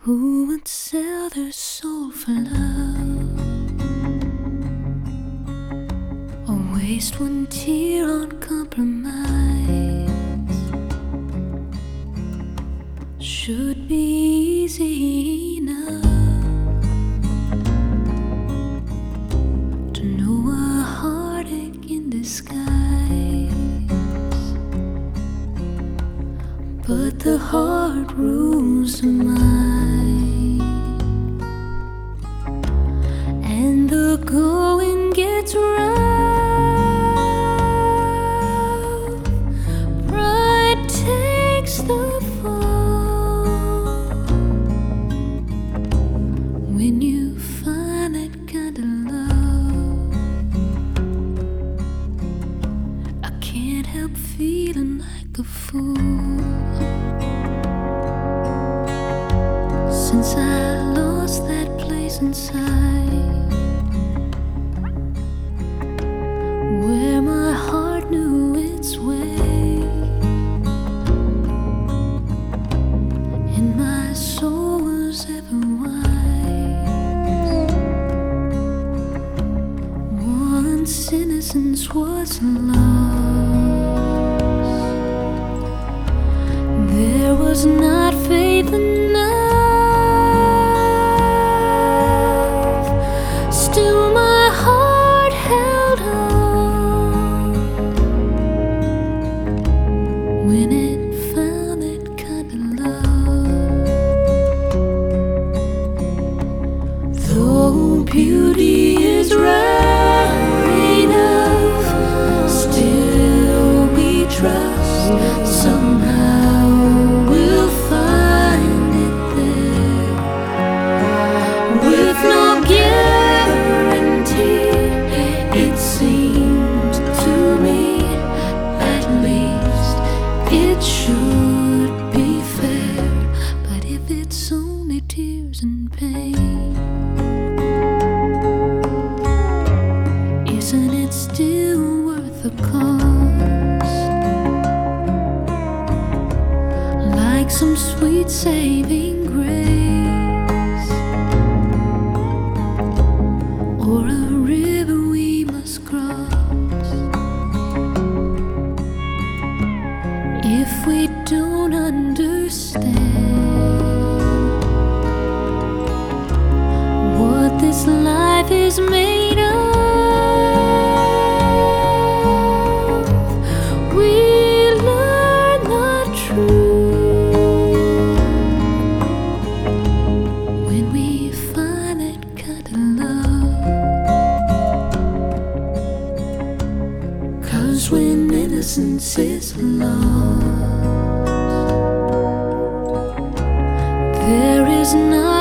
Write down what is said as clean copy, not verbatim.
Who would sell their soul for love, or waste one tear on compromise? Should be easy enough to know a heartache in disguise, but the heart rules the mind, and the going gets rough. Pride takes the fall when you find that kind of love. I can't help feeling like a fool since I lost that place inside where my heart knew its way, and my soul was ever wise. Once innocence was lost, there was not faith enough. Still my heart held on when it found that kind of love. Though beauty is rare enough, still we trust somehow we'll find it there, with no guarantee. It seems to me, at least, it should be fair. But if it's only tears and pain, isn't it still worth the cost? Like some sweet saving grace, or a river we must cross, if we don't understand what this life is made of. We learn the truth when we find that kind of love. 'Cause when innocence is lost, there is no